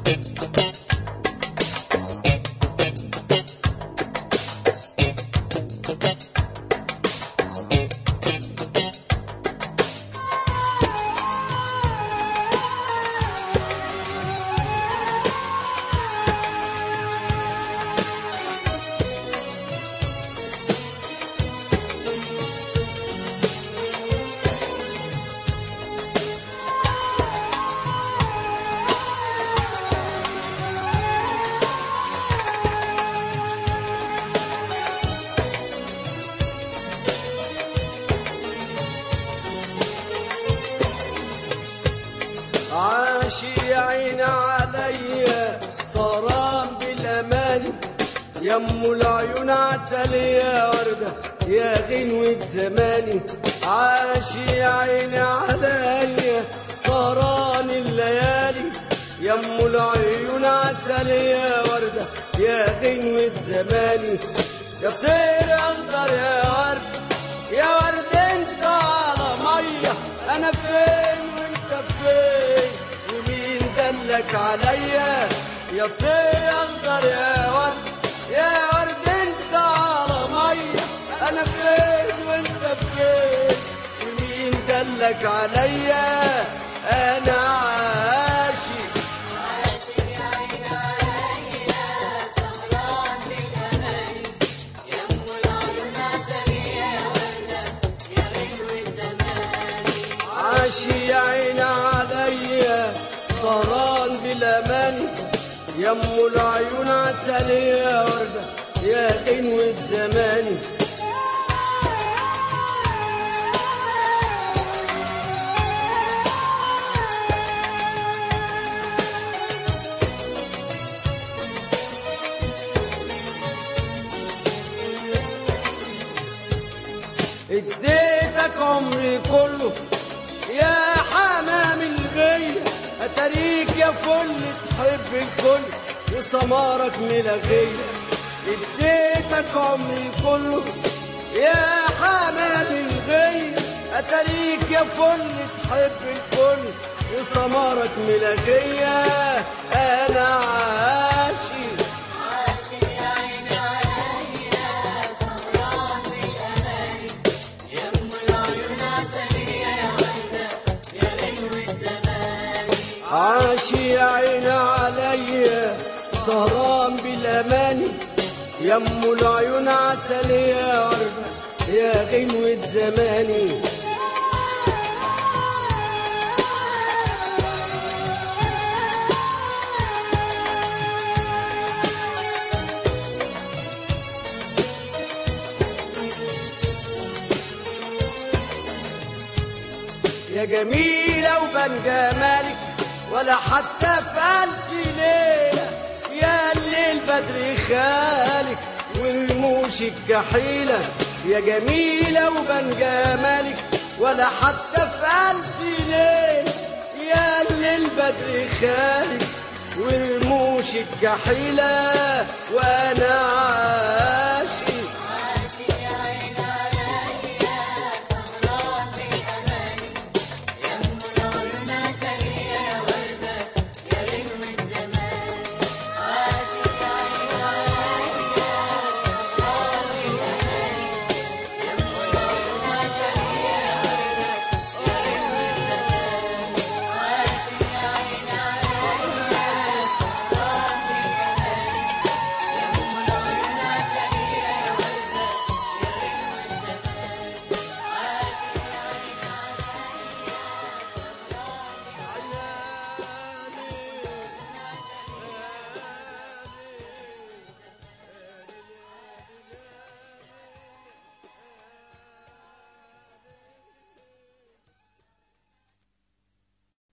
عاشي يا عين عليا صرام بالاماني، يم العيون عسل يا وردة يا غنوة زماني. عاشي يا عين عليا سهران الليالي، يم العيون عسل يا وردة يا غنوة زماني. يا طير اخضر يا ورد يا ورد انت على ميه، انا فين وانت فين ومين دلك عليا؟ يا طير اخضر يا ورد يا ورد انت على ميه، انا فين وانت فين ومين دلك عليا؟ انا عاشي عاشي يا عين عليا سهران بالاماني، يم العيون عسل يا وردة يا غنوة زماني. اديتك عمري كله يا حمام الغية، اتاريك يا فل تحب الكل وسمارك ملغية. اديتك عمري كله يا حمام الغية، اتاريك يا فل تحب الكل وسمارك ملغية. انا عاشي عاشي يا عين عليا سهران بالاماني، يم العيون عسل يا وردة يا غنوة زماني. يا جميلة وبان جمالك ولا حتى في ألف ليلة، يا الليل بدري خالك ورموشك كحيلة. يا جميلة وبان جمالك ولا حتى في ألف ليلة، يا الليل بدري خالك ورموشك كحيلة. وأنا